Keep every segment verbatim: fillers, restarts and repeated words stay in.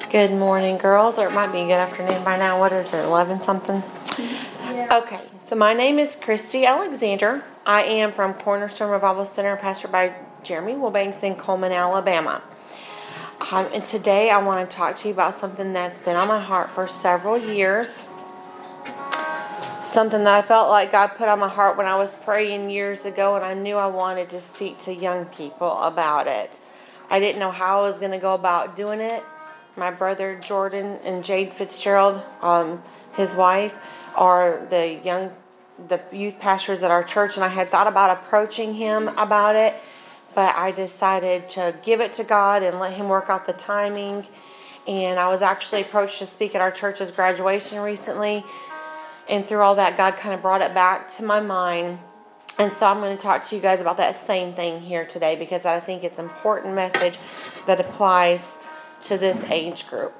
Good morning, girls, or it might be good afternoon by now. What is it, eleven something? Yeah. Okay, so my name is Christy Alexander. I am from Cornerstone Revival Center, pastored by Jeremy Wilbanks in Coleman, Alabama. Um, and today I want to talk to you about something that's been on my heart for several years. Something that I felt like God put on my heart when I was praying years ago, and I knew I wanted to speak to young people about it. I didn't know how I was going to go about doing it. My brother Jordan and Jade Fitzgerald, um, his wife, are the young, the youth pastors at our church, and I had thought about approaching him about it, but I decided to give it to God and let him work out the timing. And I was actually approached to speak at our church's graduation recently, and through all that, God kind of brought it back to my mind. And so I'm going to talk to you guys about that same thing here today, because I think it's an important message that applies to this age group.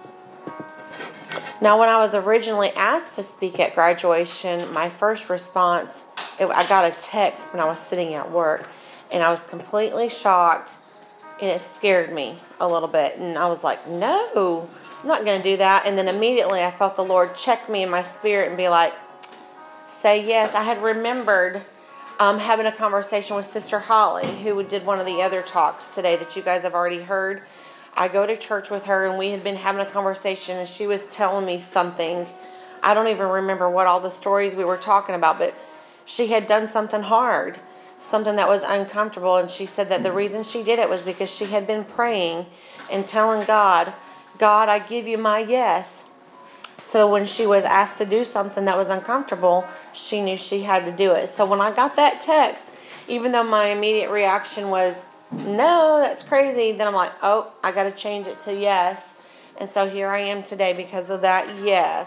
Now, when I was originally asked to speak at graduation, my first response, it, I got a text when I was sitting at work, and I was completely shocked, and it scared me a little bit. And I was like, no, I'm not going to do that. And then immediately I felt the Lord check me in my spirit and be like, say yes. I had remembered um, having a conversation with Sister Holly, who did one of the other talks today that you guys have already heard. I go to church with her, and we had been having a conversation, and she was telling me something. I don't even remember what all the stories we were talking about, but she had done something hard, something that was uncomfortable, and she said that the reason she did it was because she had been praying and telling God, God, I give you my yes. So when she was asked to do something that was uncomfortable, she knew she had to do it. So when I got that text, even though my immediate reaction was, no, that's crazy, then I'm like, oh, I got to change it to yes. And so here I am today because of that yes.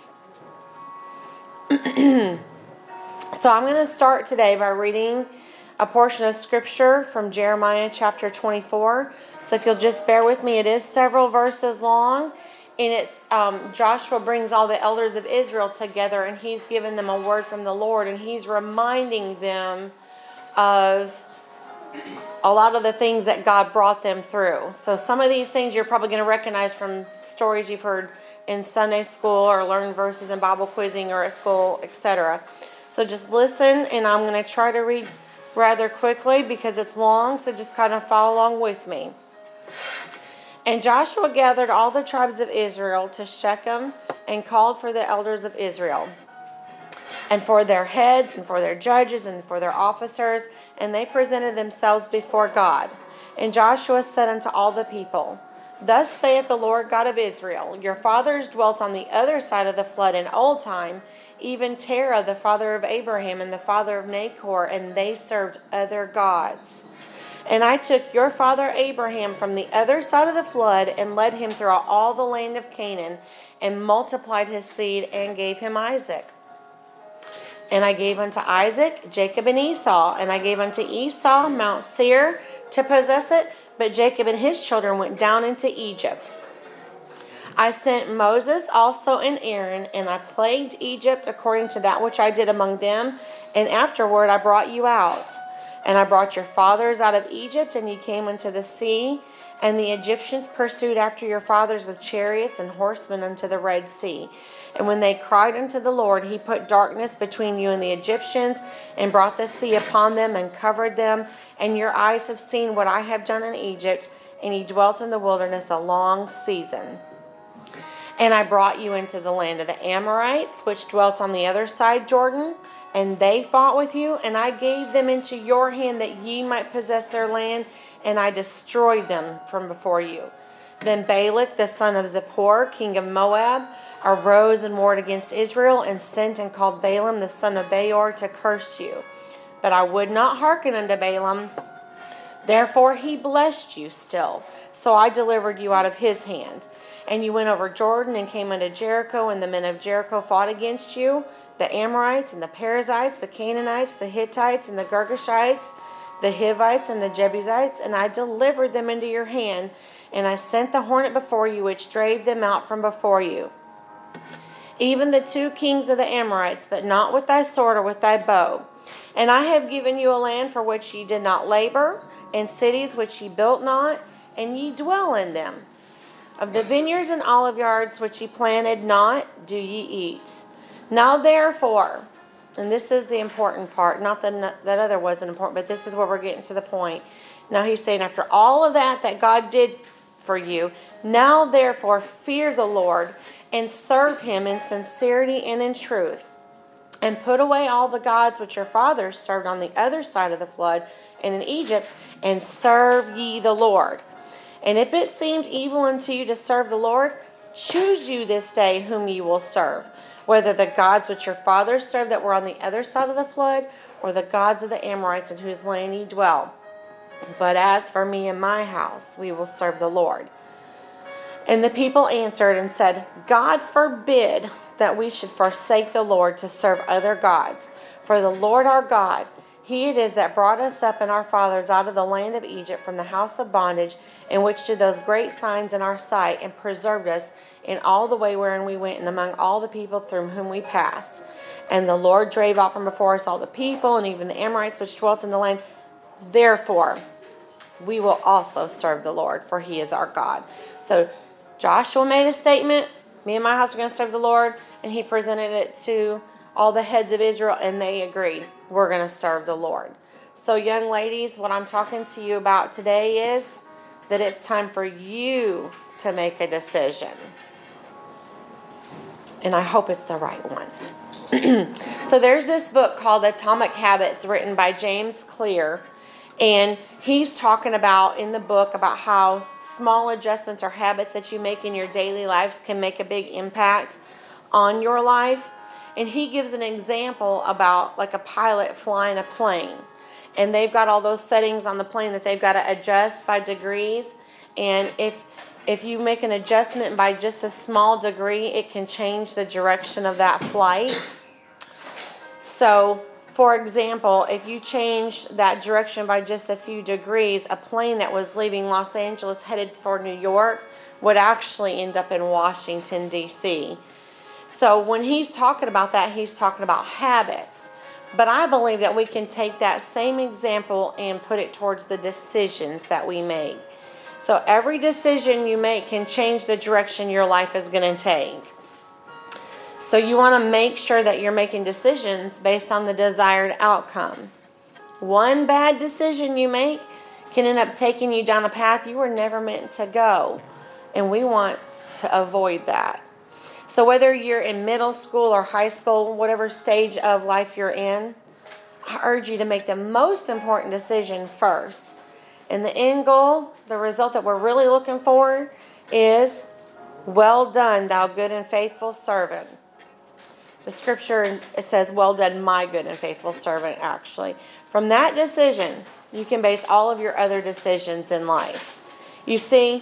So I'm going to start today by reading a portion of scripture from Jeremiah chapter twenty-four. So if you'll just bear with me, it is several verses long. And it's um, Joshua brings all the elders of Israel together, and he's given them a word from the Lord, and he's reminding them of a lot of the things that God brought them through. So some of these things you're probably going to recognize from stories you've heard in Sunday school or learned verses in Bible quizzing or at school, et cetera. So just listen, and I'm going to try to read rather quickly because it's long, so just kind of follow along with me. And Joshua gathered all the tribes of Israel to Shechem and called for the elders of Israel, and for their heads, and for their judges, and for their officers, and they presented themselves before God. And Joshua said unto all the people, Thus saith the Lord God of Israel, Your fathers dwelt on the other side of the flood in old time, even Terah, the father of Abraham, and the father of Nachor, and they served other gods. And I took your father Abraham from the other side of the flood, and led him throughout all the land of Canaan, and multiplied his seed, and gave him Isaac. And I gave unto Isaac Jacob and Esau, and I gave unto Esau Mount Seir to possess it, but Jacob and his children went down into Egypt. I sent Moses also and Aaron, and I plagued Egypt according to that which I did among them, and afterward I brought you out. And I brought your fathers out of Egypt, and ye came unto the sea, and the Egyptians pursued after your fathers with chariots and horsemen unto the Red Sea. And when they cried unto the Lord, he put darkness between you and the Egyptians, and brought the sea upon them, and covered them. And your eyes have seen what I have done in Egypt, and ye dwelt in the wilderness a long season. And I brought you into the land of the Amorites, which dwelt on the other side Jordan, and they fought with you, and I gave them into your hand that ye might possess their land, and I destroyed them from before you. Then Balak, the son of Zippor, king of Moab, arose and warred against Israel, and sent and called Balaam, the son of Beor, to curse you. But I would not hearken unto Balaam. Therefore he blessed you still. So I delivered you out of his hand. And you went over Jordan and came unto Jericho, and the men of Jericho fought against you, the Amorites and the Perizzites, the Canaanites, the Hittites and the Girgashites, the Hivites and the Jebusites, and I delivered them into your hand, and I sent the hornet before you, which drave them out from before you. Even the two kings of the Amorites, but not with thy sword or with thy bow. And I have given you a land for which ye did not labor, and cities which ye built not, and ye dwell in them. Of the vineyards and olive yards which ye planted not, do ye eat. Now therefore, and this is the important part, not that that other wasn't important, but this is where we're getting to the point. Now he's saying after all of that that God did for you, now therefore fear the Lord and serve him in sincerity and in truth. And put away all the gods which your fathers served on the other side of the flood and in Egypt, and serve ye the Lord. And if it seemed evil unto you to serve the Lord, choose you this day whom ye will serve, whether the gods which your fathers served that were on the other side of the flood, or the gods of the Amorites in whose land ye dwell. But as for me and my house, we will serve the Lord. And the people answered and said, God forbid that we should forsake the Lord to serve other gods. For the Lord our God, he it is that brought us up and our fathers out of the land of Egypt from the house of bondage, in which did those great signs in our sight, and preserved us in all the way wherein we went, and among all the people through whom we passed. And the Lord drave out from before us all the people, and even the Amorites which dwelt in the land. Therefore, we will also serve the Lord, for he is our God. So Joshua made a statement, me and my house are going to serve the Lord, and he presented it to all the heads of Israel, and they agreed, we're going to serve the Lord. So young ladies, what I'm talking to you about today is that it's time for you to make a decision. And I hope it's the right one. So there's this book called Atomic Habits written by James Clear. And he's talking about in the book about how small adjustments or habits that you make in your daily lives can make a big impact on your life. And he gives an example about like a pilot flying a plane. And they've got all those settings on the plane that they've got to adjust by degrees. And if if you make an adjustment by just a small degree, it can change the direction of that flight. So, for example, if you change that direction by just a few degrees, a plane that was leaving Los Angeles headed for New York would actually end up in Washington, D C So when he's talking about that, he's talking about habits. But I believe that we can take that same example and put it towards the decisions that we make. So every decision you make can change the direction your life is going to take. So you want to make sure that you're making decisions based on the desired outcome. One bad decision you make can end up taking you down a path you were never meant to go. And we want to avoid that. So whether you're in middle school or high school, whatever stage of life you're in, I urge you to make the most important decision first. And the end goal, the result that we're really looking for is, well done, thou good and faithful servant. The scripture, it says, well done, my good and faithful servant, actually. From that decision, you can base all of your other decisions in life. You see,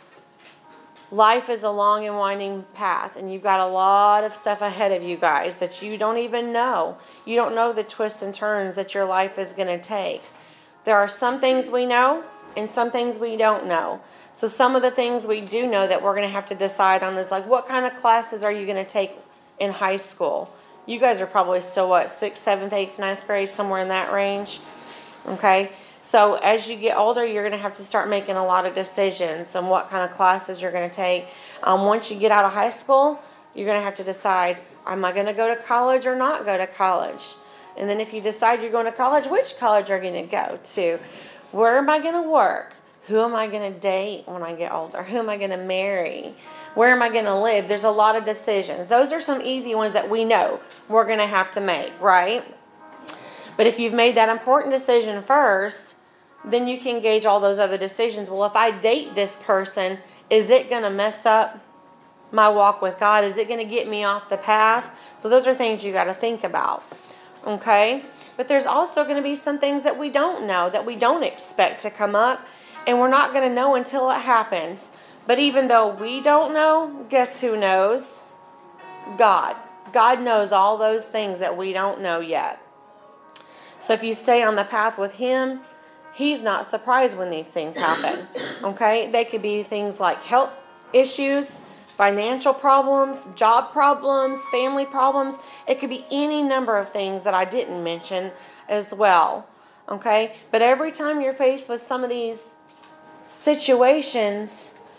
life is a long and winding path, and you've got a lot of stuff ahead of you guys that you don't even know. You don't know the twists and turns that your life is going to take. There are some things we know and some things we don't know. So some of the things we do know that we're going to have to decide on is like, what kind of classes are you going to take in high school? You guys are probably still, what, sixth, seventh, eighth, ninth grade, somewhere in that range. Okay? So as you get older, you're going to have to start making a lot of decisions on what kind of classes you're going to take. Um, once you get out of high school, you're going to have to decide, am I going to go to college or not go to college? And then if you decide you're going to college, which college are you going to go to? Where am I going to work? Who am I going to date when I get older? Who am I going to marry? Where am I going to live? There's a lot of decisions. Those are some easy ones that we know we're going to have to make, right? But if you've made that important decision first, then you can gauge all those other decisions. Well, if I date this person, is it going to mess up my walk with God? Is it going to get me off the path? So those are things you got to think about. Okay? But there's also going to be some things that we don't know, that we don't expect to come up, and we're not going to know until it happens. But even though we don't know, guess who knows? God. God knows all those things that we don't know yet. So if you stay on the path with Him, He's not surprised when these things happen. Okay? They could be things like health issues, financial problems, job problems, family problems. It could be any number of things that I didn't mention as well. Okay? But every time you're faced with some of these situations,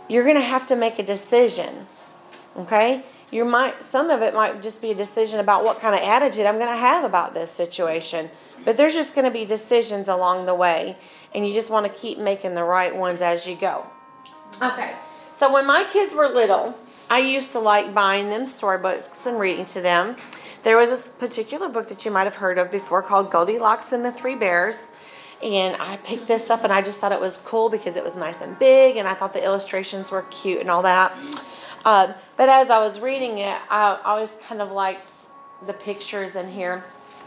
you're going to have to make a decision. Okay? You might, some of it might just be a decision about what kind of attitude I'm going to have about this situation. But there's just going to be decisions along the way. And you just want to keep making the right ones as you go. Okay. So when my kids were little, I used to like buying them storybooks and reading to them. There was this particular book that you might have heard of before called Goldilocks and the Three Bears. And I picked this up and I just thought it was cool because it was nice and big. And I thought the illustrations were cute and all that. Uh, but as I was reading it, I always kind of liked the pictures in here.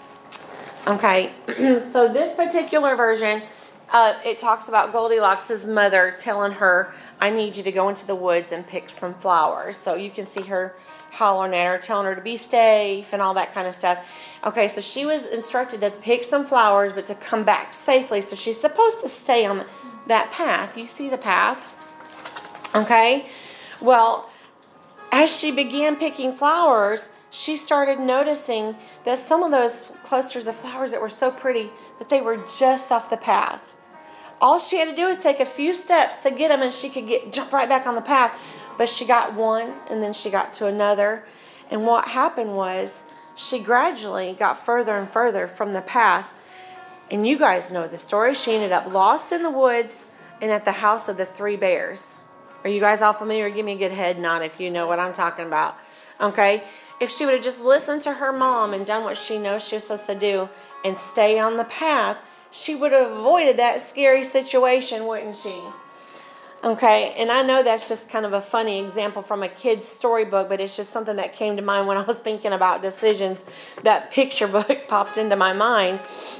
Okay, so this particular version, uh, it talks about Goldilocks' mother telling her, I need you to go into the woods and pick some flowers. So you can see her hollering at her, telling her to be safe and all that kind of stuff. Okay, so she was instructed to pick some flowers, but to come back safely. So she's supposed to stay on that path. You see the path? Okay, well, as she began picking flowers, she started noticing that some of those clusters of flowers that were so pretty, but they were just off the path. All she had to do was take a few steps to get them, and she could get jump right back on the path. But she got one, and then she got to another. And what happened was she gradually got further and further from the path. And you guys know the story. She ended up lost in the woods and at the house of the three bears. Are you guys all familiar? Give me a good head nod if you know what I'm talking about. Okay? If she would have just listened to her mom and done what she knows she was supposed to do and stay on the path, she would have avoided that scary situation, wouldn't she? Okay, and I know that's just kind of a funny example from a kid's storybook, but it's just something that came to mind when I was thinking about decisions. That picture book popped into my mind.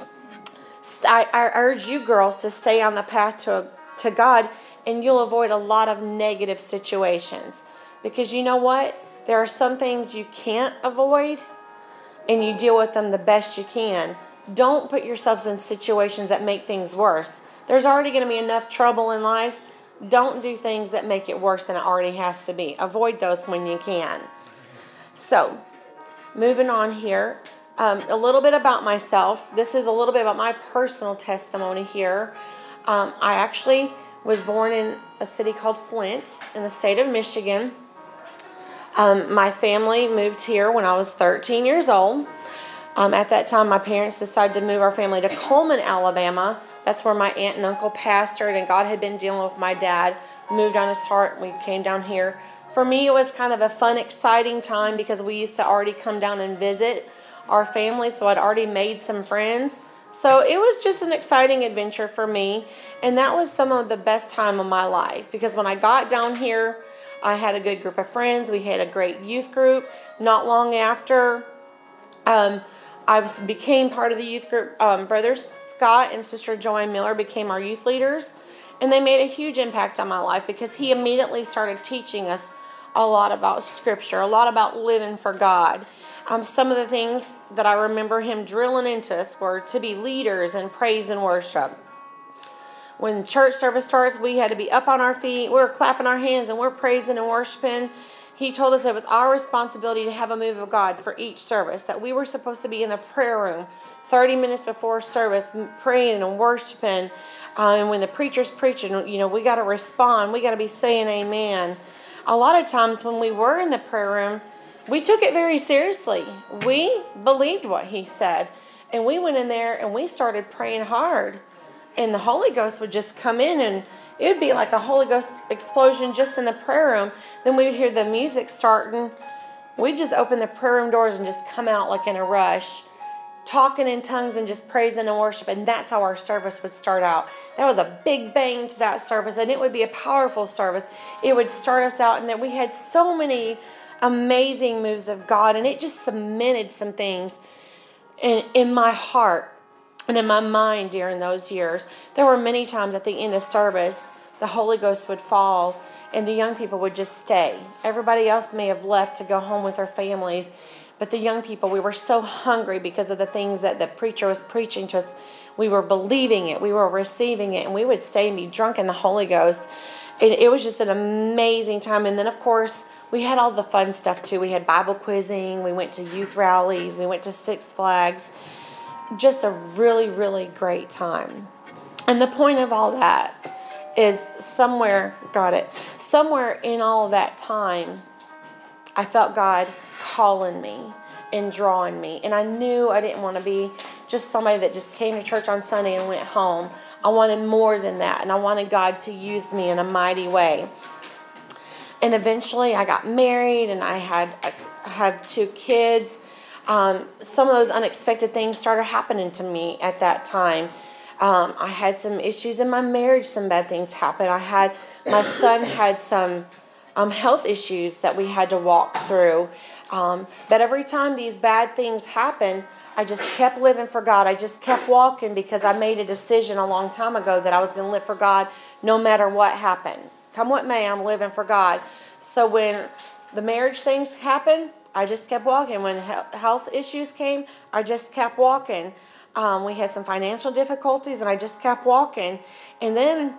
I, I urge you girls to stay on the path to, to God, and you'll avoid a lot of negative situations. Because you know what? There are some things you can't avoid, and you deal with them the best you can. Don't put yourselves in situations that make things worse. There's already going to be enough trouble in life. Don't do things that make it worse than it already has to be. Avoid those when you can. So, moving on here. Um, a little bit about myself. This is a little bit about my personal testimony here. Um, I actually was born in a city called Flint in the state of Michigan. Um, my family moved here when I was thirteen years old. Um, at that time, my parents decided to move our family to Coleman, Alabama. That's where my aunt and uncle pastored, and God had been dealing with my dad. Moved on his heart, and we came down here. For me, it was kind of a fun, exciting time because we used to already come down and visit our family, so I'd already made some friends. So it was just an exciting adventure for me, and that was some of the best time of my life because when I got down here, I had a good group of friends. We had a great youth group. Not long after, um, I was, became part of the youth group. Um, Brother Scott and Sister Joanne Miller became our youth leaders, and they made a huge impact on my life because he immediately started teaching us a lot about Scripture, a lot about living for God. Um, some of the things that I remember him drilling into us were to be leaders in praise and worship. When church service starts, we had to be up on our feet. We were clapping our hands and we're praising and worshiping. He told us it was our responsibility to have a move of God for each service, that we were supposed to be in the prayer room thirty minutes before service, praying and worshiping. Uh, and when the preacher's preaching, you know, we got to respond. We got to be saying amen. A lot of times when we were in the prayer room, we took it very seriously. We believed what he said. And we went in there and we started praying hard. And the Holy Ghost would just come in and it would be like a Holy Ghost explosion just in the prayer room. Then we would hear the music starting. We'd just open the prayer room doors and just come out like in a rush, talking in tongues and just praising and worship. And that's how our service would start out. That was a big bang to that service, and it would be a powerful service. It would start us out, and then we had so many amazing moves of God, and it just cemented some things in, in my heart and in my mind during those years. There were many times at the end of service, the Holy Ghost would fall, and the young people would just stay. Everybody else may have left to go home with their families, but the young people, we were so hungry because of the things that the preacher was preaching to us. We were believing it. We were receiving it. And we would stay and be drunk in the Holy Ghost. It, it was just an amazing time. And then, of course, we had all the fun stuff, too. We had Bible quizzing. We went to youth rallies. We went to Six Flags. Just a really, really great time. And the point of all that is somewhere, got it, somewhere in all of that time, I felt God calling me and drawing me. And I knew I didn't want to be just somebody that just came to church on Sunday and went home. I wanted more than that. And I wanted God to use me in a mighty way. And eventually I got married and I had, I had two kids. Um, some of those unexpected things started happening to me at that time. Um, I had some issues in my marriage. Some bad things happened. I had, my son had some um, health issues that we had to walk through. Um, but every time these bad things happened, I just kept living for God. I just kept walking because I made a decision a long time ago that I was going to live for God no matter what happened. Come what may, I'm living for God. So when the marriage things happened, I just kept walking. When health issues came, I just kept walking. Um, we had some financial difficulties, and I just kept walking. And then,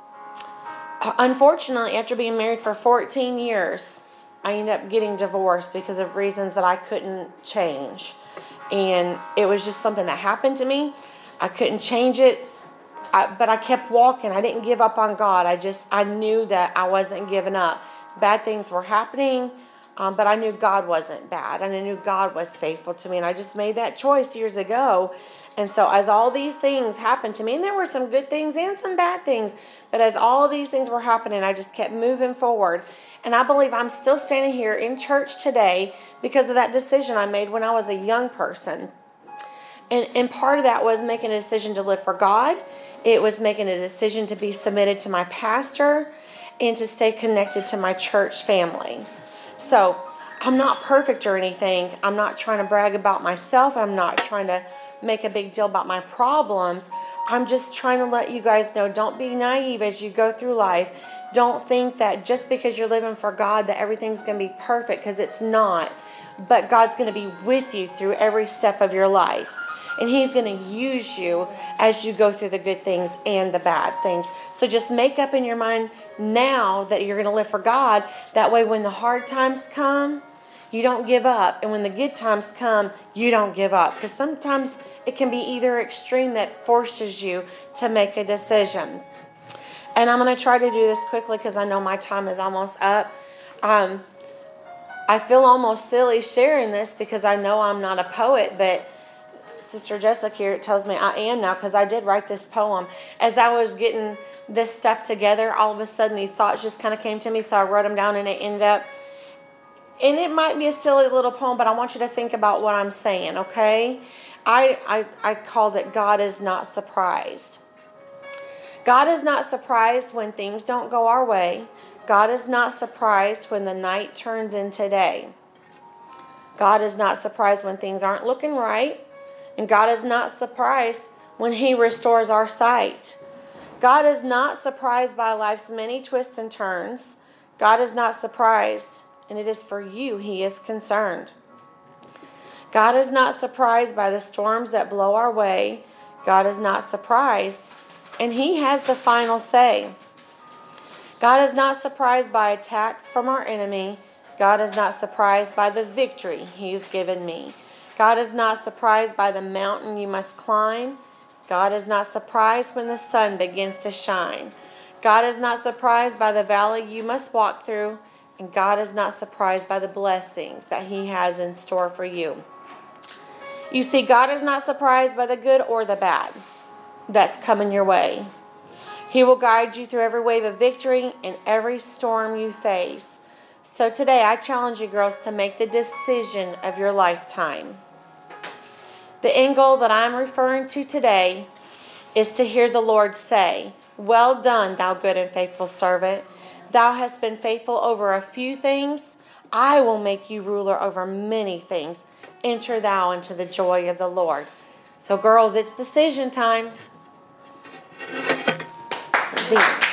unfortunately, after being married for fourteen years, I ended up getting divorced because of reasons that I couldn't change. And it was just something that happened to me. I couldn't change it, I, but I kept walking. I didn't give up on God. I just, I knew that I wasn't giving up. Bad things were happening. Um, but I knew God wasn't bad, and I knew God was faithful to me, and I just made that choice years ago. And so as all these things happened to me, and there were some good things and some bad things, but as all these things were happening, I just kept moving forward. And I believe I'm still standing here in church today because of that decision I made when I was a young person. And, and part of that was making a decision to live for God. It was making a decision to be submitted to my pastor and to stay connected to my church family. So I'm not perfect or anything. I'm not trying to brag about myself. I'm not trying to make a big deal about my problems. I'm just trying to let you guys know, don't be naive as you go through life. Don't think that just because you're living for God that everything's going to be perfect, because it's not. But God's going to be with you through every step of your life. And He's going to use you as you go through the good things and the bad things. So just make up in your mind now that you're going to live for God. That way when the hard times come, you don't give up. And when the good times come, you don't give up. Because sometimes it can be either extreme that forces you to make a decision. And I'm going to try to do this quickly because I know my time is almost up. Um, I feel almost silly sharing this because I know I'm not a poet, but Sister Jessica here tells me I am now, because I did write this poem. As I was getting this stuff together, all of a sudden these thoughts just kind of came to me, so I wrote them down, and it ended up, and it might be a silly little poem, but I want you to think about what I'm saying, okay? I, I, I called it God is Not Surprised. God is not surprised when things don't go our way. God is not surprised when the night turns into day. God is not surprised when things aren't looking right. And God is not surprised when He restores our sight. God is not surprised by life's many twists and turns. God is not surprised, and it is for you He is concerned. God is not surprised by the storms that blow our way. God is not surprised, and He has the final say. God is not surprised by attacks from our enemy. God is not surprised by the victory He's given me. God is not surprised by the mountain you must climb. God is not surprised when the sun begins to shine. God is not surprised by the valley you must walk through. And God is not surprised by the blessings that He has in store for you. You see, God is not surprised by the good or the bad that's coming your way. He will guide you through every wave of victory and every storm you face. So today I challenge you girls to make the decision of your lifetime. The end goal that I'm referring to today is to hear the Lord say, "Well done, thou good and faithful servant. Thou hast been faithful over a few things. I will make you ruler over many things. Enter thou into the joy of the Lord." So girls, it's decision time. Be